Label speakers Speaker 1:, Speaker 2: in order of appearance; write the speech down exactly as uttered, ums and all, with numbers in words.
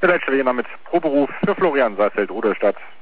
Speaker 1: Der Leitstelle jemand mit Proberuf für Florian Saalfeld, Rudolstadt.